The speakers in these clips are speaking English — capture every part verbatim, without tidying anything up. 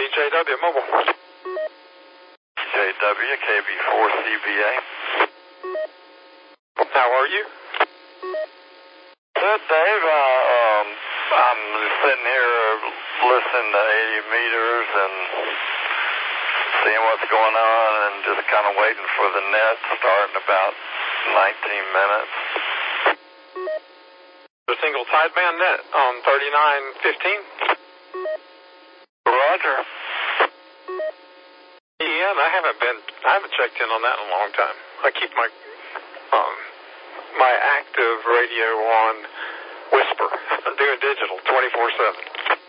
J W Mobile. J W, K B four C B A. How are you? Good, Dave. Uh, um, I'm sitting here listening to eighty meters and seeing what's going on and just kind of waiting for the net to start in about nineteen minutes. The single sideband net on thirty-nine fifteen? Roger. Yeah, I haven't been, I haven't checked in on that in a long time. I keep my, um, my active radio on Whisper. I'm doing digital twenty-four seven.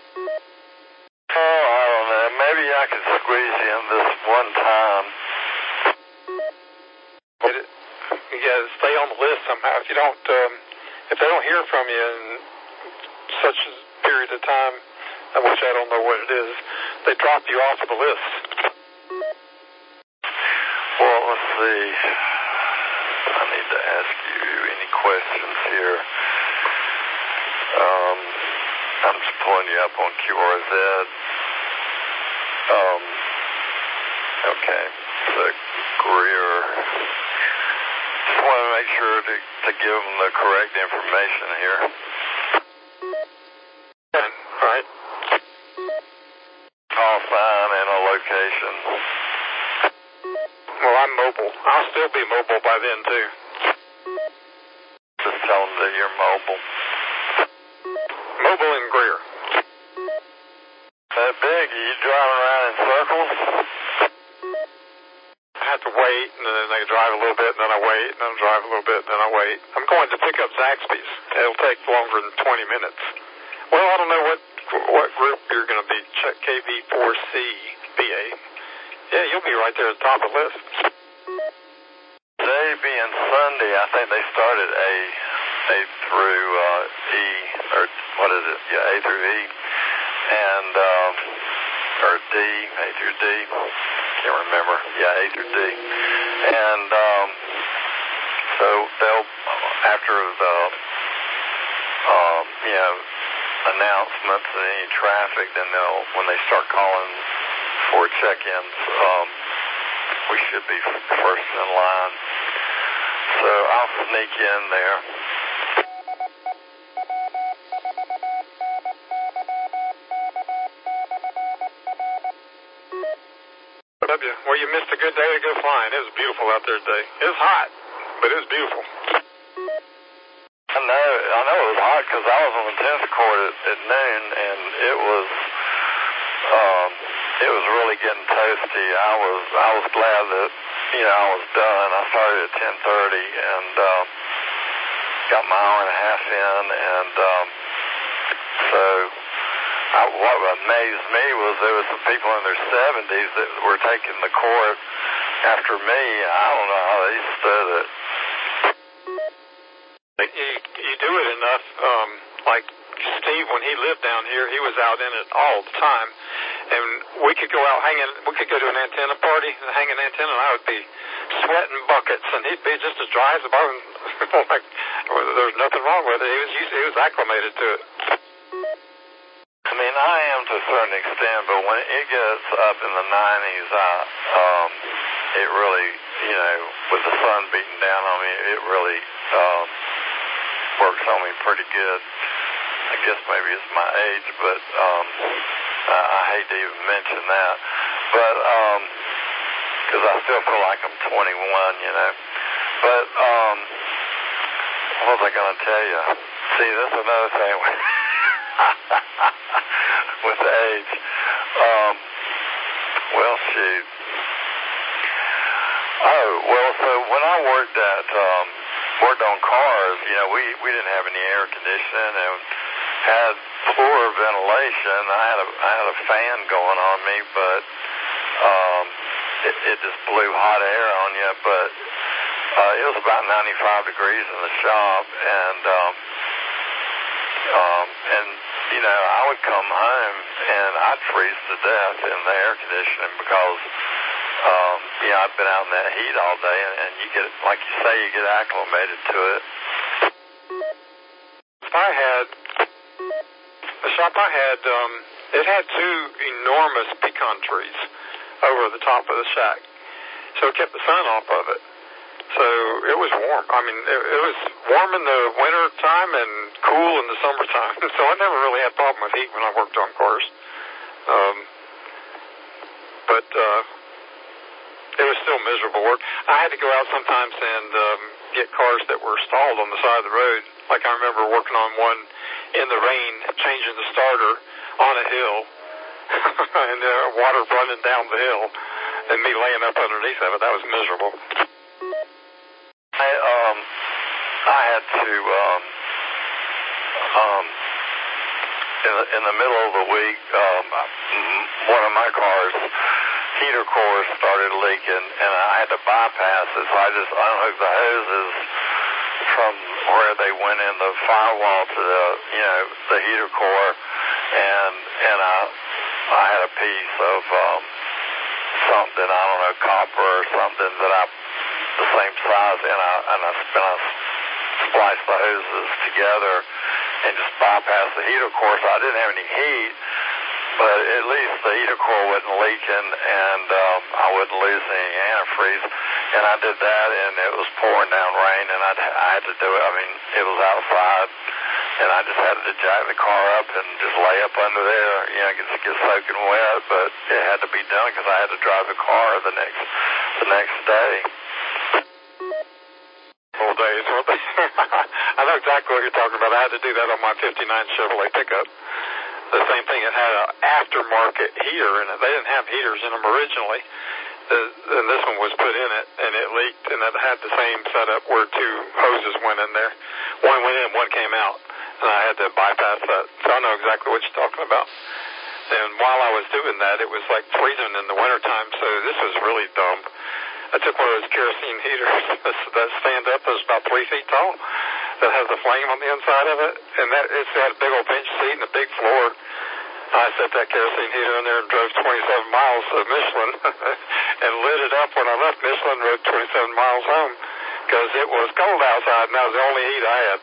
Oh, I don't know. Maybe I could squeeze you in this one time. Get it? You gotta stay on the list somehow. If you don't, um, if they don't hear from you in such a period of time, which I don't know what it is, they drop you off of the list. Well, let's see. I need to ask you any questions here. Um, I'm just pulling you up on Q R Z. Um, okay. So, Greer. Just want to make sure to, to give them the correct information here. Right. Call sign and a location. Well, I'm mobile. I'll still be mobile by then, too. Just tell them that you're mobile. Mobile in Greer. That big? Are you driving around in circles? I have to wait, and then I drive a little bit, and then I wait, and then I drive a little bit, and then I wait. I'm going to pick up Zaxby's. It'll take longer than twenty minutes. Well, I don't know what what group you're going to be. Check K V four C B A. Yeah, you'll be right there at the top of the list. Today being Sunday, I think they started A, A through uh, E, or what is it? Yeah, A through E, and um, or D, A through D. Can't remember. Yeah, A through D, and um, so they'll after the um, you know announcements and any traffic, then they'll when they start calling for check-ins, um, we should be first in line. So I'll sneak in there. W, well, you missed a good day to go flying. It was beautiful out there today. It was hot, but it was beautiful. I know, I know it was hot because I was on the tennis court at, at noon, and it was, um, it was really getting toasty. I was, I was glad that, you know, I was done. I started at ten thirty and um, got my hour and a half in, and um, so I, what amazed me was there was some people in their seventies that were taking the court after me. I don't know how they stood it. You, you do it enough, um, like Steve, when he lived down here, he was out in it all the time. And we could go out hanging, we could go to an antenna party and hang an antenna, and I would be sweating buckets, and he'd be just as dry as a bone. Like, there was nothing wrong with it. He was used, he was acclimated to it. I mean, I am to a certain extent, but when it gets up in the nineties, I, um, it really, you know, with the sun beating down on me, it really um, works on me pretty good. I guess maybe it's my age, but um, I, I hate to even mention that. But, um, because I still feel like I'm twenty-one, you know. But, um, what was I going to tell you? See, that's another thing with age. Um, well, shoot. Oh, well, so when I worked at, um, worked on cars, you know, we, we didn't have any air conditioning and had floor ventilation. I had a, I had a fan going on me, but, um, it, it just blew hot air on you, but, uh, it was about ninety-five degrees in the shop, and, um, um, and, you know, I would come home and I'd freeze to death in the air conditioning because, um, you know, I've been out in that heat all day, and, and you get, like you say, you get acclimated to it. I had, the shop I had, um, it had two enormous pecan trees over the top of the shack, so it kept the sun off of it. So it was warm. I mean, it, it was warm in the winter time and cool in the summertime. So I never really had a problem with heat when I worked on cars. Um, but uh, it was still miserable work. I had to go out sometimes and um, get cars that were stalled on the side of the road. Like I remember working on one in the rain, changing the starter on a hill, and uh, water running down the hill, and me laying up underneath of it. That was miserable. I um I had to um um in the, in the middle of the week um one of my cars heater core started leaking and I had to bypass it, so I just unhooked the hoses from where they went in the firewall to the you know the heater core, and and I I had a piece of um something, I don't know, copper or something that I the same size, and I and I, and I spliced the hoses together and just bypassed the heater core, so I didn't have any heat, but at least the heater core wasn't leaking, and um, I wouldn't lose any antifreeze. And I did that, and it was pouring down rain, and I'd, I had to do it. I mean, it was outside, and I just had to jack the car up and just lay up under there, you know, get, get soaking wet, but it had to be done because I had to drive the car the next the next day. Old days, weren't they? I know exactly what you're talking about. I had to do that on my fifty-nine Chevrolet pickup. The same thing. It had an aftermarket heater in it. They didn't have heaters in them originally. The, and this one was put in it, and it leaked, and it had the same setup where two hoses went in there. One went in, one came out, and I had to bypass that. So I know exactly what you're talking about. And while I was doing that, it was like freezing in the wintertime, so this was really dumb. I took one of those kerosene heaters that stand up, that's about three feet tall, that has a flame on the inside of it, and that it's had a big old bench seat and a big floor. I set that kerosene heater in there and drove twenty-seven miles to Michelin and lit it up when I left Michelin, rode twenty-seven miles home because it was cold outside and that was the only heat I had.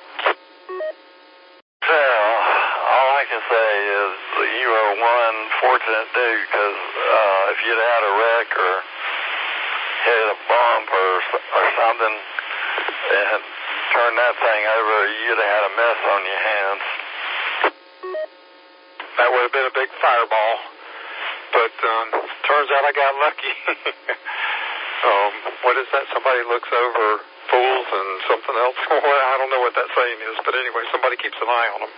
Well, all I can say is you are one fortunate dude because uh, if you'd had a wreck or hit a bump or, or something and turned that thing over, you'd have had a mess on your hands. That would have been a big fireball, but um, turns out I got lucky. um, what is that? Somebody looks over fools and something else. Well, I don't know what that saying is, but anyway, somebody keeps an eye on them.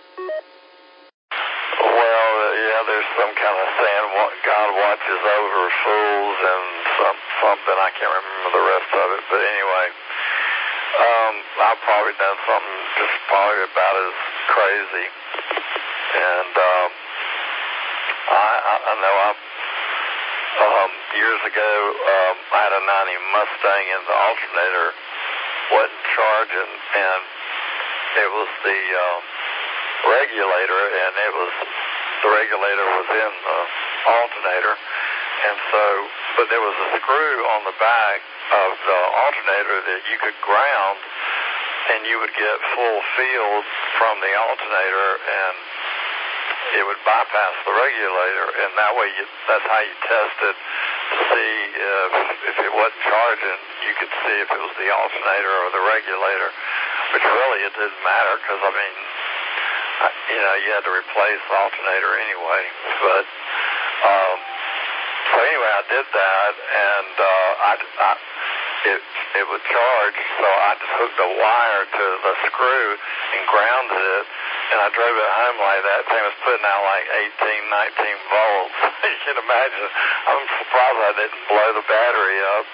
Well, yeah, there's some kind of saying, God watches over fools and some, something. I can't remember the rest of it, but anyway, um, I've probably done something just probably about as crazy. And um, I, I know I, um, years ago, um, I had a ninety Mustang and the alternator wasn't charging, and it was the um, regulator, and it was the regulator was in the alternator, and so, but there was a screw on the back of the alternator that you could ground, and you would get full field from the alternator, and it would bypass the regulator, and that way you, that's how you tested to see if, if it wasn't charging, you could see if it was the alternator or the regulator, which really it didn't matter because, I mean, I, you know, you had to replace the alternator anyway. But, um, so anyway, I did that, and uh, I, I, it, it would charge, so I just hooked a wire to the screw and grounded it. And I drove it home like that. Thing was putting out like eighteen, nineteen volts. You can imagine. I'm surprised I didn't blow the battery up.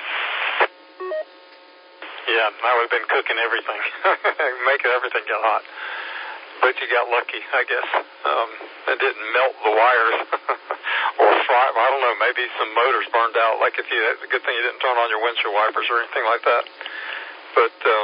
Yeah, I would have been cooking everything, making everything get hot. But you got lucky, I guess. Um, it didn't melt the wires or fry. I don't know. Maybe some motors burned out. Like if you, it's a good thing you didn't turn on your windshield wipers or anything like that. But um,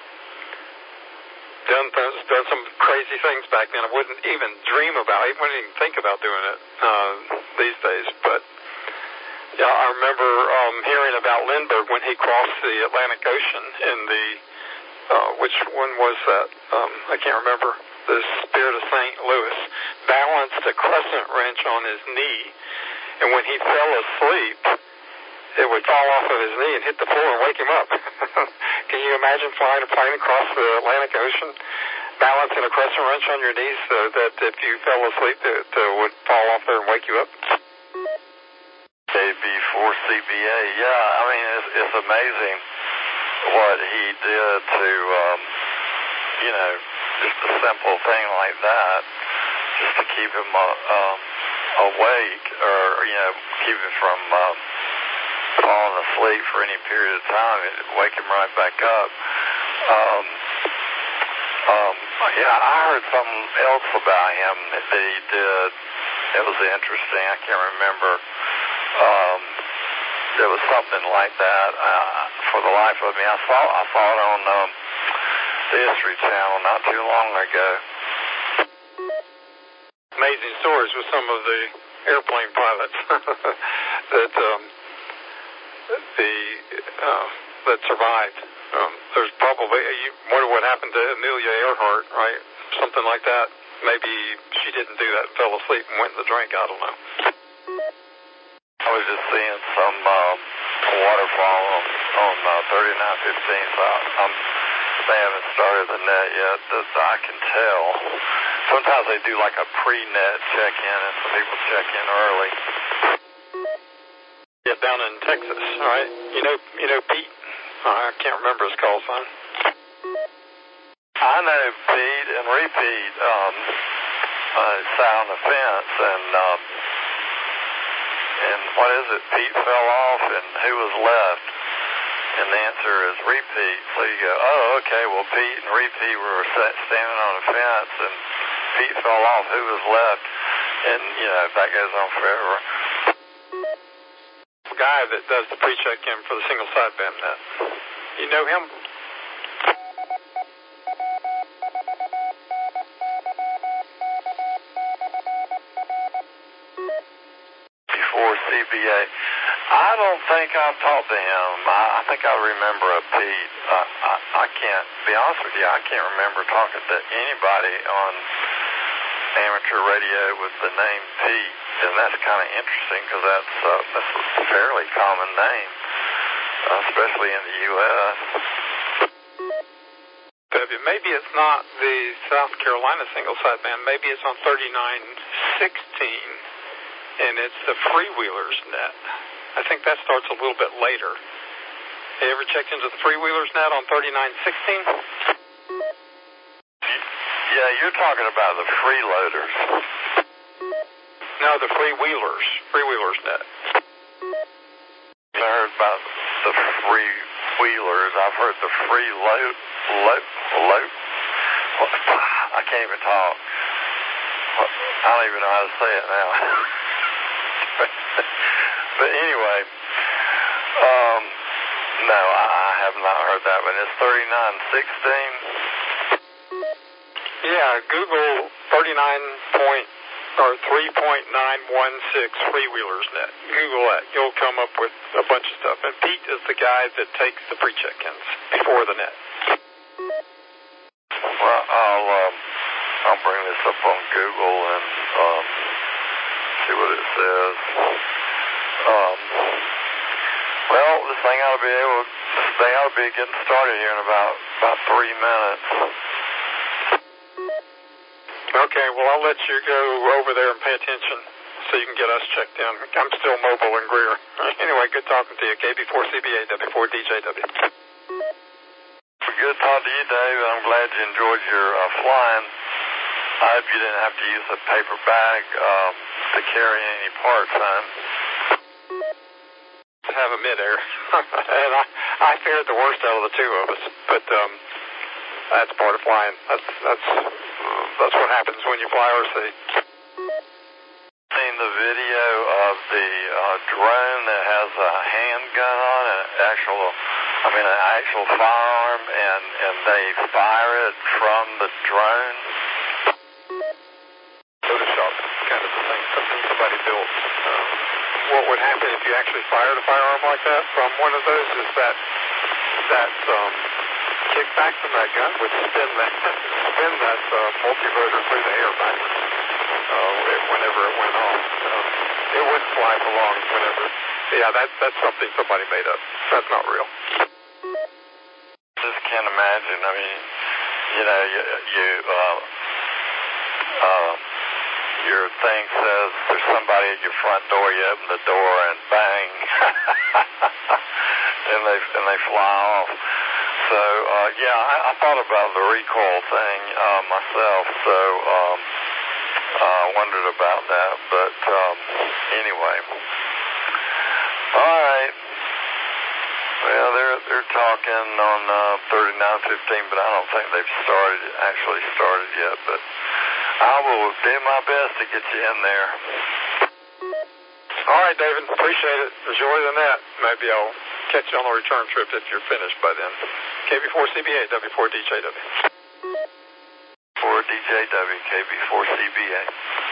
done done some crazy things back then. I wouldn't even dream about. I wouldn't even think about doing it uh, these days. But yeah, I remember um, hearing about Lindbergh when he crossed the Atlantic Ocean in the uh, which one was that? Um, I can't remember. The Spirit of Saint Louis balanced a crescent wrench on his knee, and when he fell asleep, it would fall off of his knee and hit the floor and wake him up. Can you imagine flying a plane across the Atlantic Ocean, balancing a crescent wrench on your knees so that if you fell asleep, it uh, would fall off there and wake you up? K B four C B A, yeah, I mean, it's, it's amazing what he did to, um, you know, just a simple thing like that, just to keep him uh, um, awake, or, you know, keep him from um, falling asleep for any period of time. It'd wake him right back up. Um, um, yeah, I heard something else about him that he did. It was interesting. I can't remember. Um, there was something like that. Uh, for the life of me, I saw I saw it on um, the History Channel not too long ago. Amazing stories with some of the airplane pilots that um, the uh, that survived. Um, there's probably, you wonder what happened to Amelia Earhart, right? Something like that. Maybe she didn't do that and fell asleep and went in the drink. I don't know. I was just seeing some um, waterfall on, on uh, thirty-nine fifteen. So I'm, they haven't started the net yet. That I can tell. Sometimes they do like a pre-net check-in, and some people check in early. Yeah, down in Texas, right? You know, you know Pete. Oh, I can't remember his call sign. I know Pete and Repeat um, uh, sat on the fence, and um, and what is it? Pete fell off, and who was left? And the answer is Repeat. So you go, oh, okay. Well, Pete and Repeat were set, standing on a fence, and Pete fell off. Who was left? And you know that goes on forever. The guy that does the pre-check-in for the single sideband net. You know him? Before C B A, I don't think I've talked to him. I, I think I remember a Pete. I, I, I can't be honest with you. I can't remember talking to anybody on amateur radio with the name Pete, and that's kind of interesting because that's, uh, that's a fairly common name, uh, especially in the U S Maybe it's not the South Carolina single sideband. Maybe it's on thirty-nine sixteen, and it's the Freewheelers net. I think that starts a little bit later. Have you ever checked into the Freewheelers net on thirty-nine sixteen? Yeah, you're talking about the freeloaders. No, the Freewheelers. Freewheelers net. I heard about the freewheelers. I've heard the freeload. Load, load. I can't even talk. I don't even know how to say it now. But anyway, um, no, I have not heard that one. It's thirty-nine sixteen. Yeah, Google thirty-nine point or three point nine one six Freewheelers net. Google that. You'll come up with a bunch of stuff. And Pete is the guy that takes the pre-check-ins before the net. Well, I'll um, I'll bring this up on Google and um, see what it says. Um, well, this thing ought to be able, this thing ought to be getting started here in about about three minutes. Okay, well, I'll let you go over there and pay attention so you can get us checked in. I'm still mobile in Greer. Anyway, good talking to you. K B four C B A, W four D J W. Good talking to you, Dave. I'm glad you enjoyed your uh, flying. I hope you didn't have to use a paper bag um, to carry any parts, huh? Have a midair. And I, I feared the worst out of the two of us, but um, that's part of flying. That's that's uh, that's what happens when you fly R C. Seen the video of the uh, drone that has a handgun on it, actual, I mean an actual firearm, and and they fire it from the drone. Photoshop kind of thing, something somebody built. Uh, what would happen if you actually fired a firearm like that from one of those is that that um, kickback from that gun would spin that spin that uh, multirotor through the air backwards. uh, whenever it went off. Uh, it wouldn't fly for long whenever. Yeah, that, that's something somebody made up. That's not real. Just can't imagine. I mean, you know, you, you uh, uh, your thing says there's somebody at your front door. You open the door and bang, and they and they fly off. So uh, yeah, I, I thought about the recoil thing uh, myself. So um, uh, wondered about that. But um, anyway, all right. Well, they're they're talking on uh, thirty-nine fifteen, but I don't think they've started actually started yet. But I will do my best to get you in there. All right, David. Appreciate it. Enjoy the net. Maybe I'll catch you on the return trip if you're finished by then. K B four C B A, W four D J W. four D J W, K B four C B A.